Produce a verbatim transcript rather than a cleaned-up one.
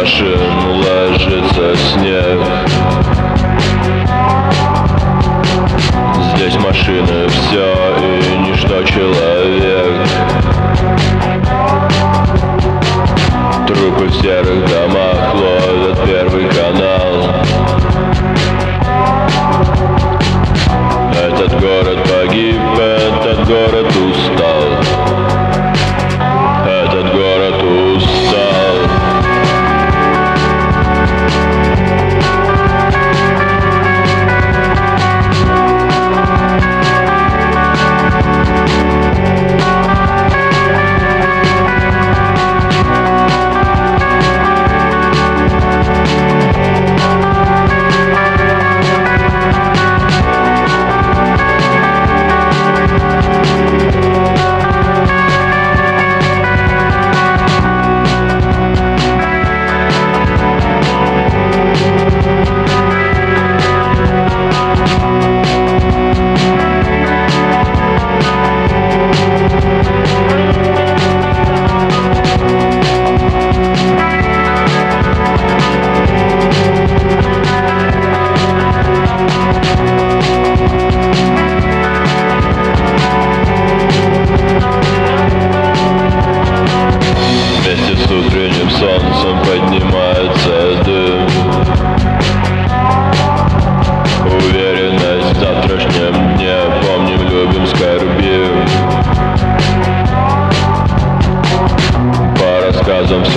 машин ложится снег. Здесь машины все и ничто человек. Трупы в серых домах ловят Первый канал. Этот город погиб, этот город устал. Этот город устал. С утренним солнцем поднимается дым. Уверенность в завтрашнем дне. Помним, любим, скорбим. По рассказам все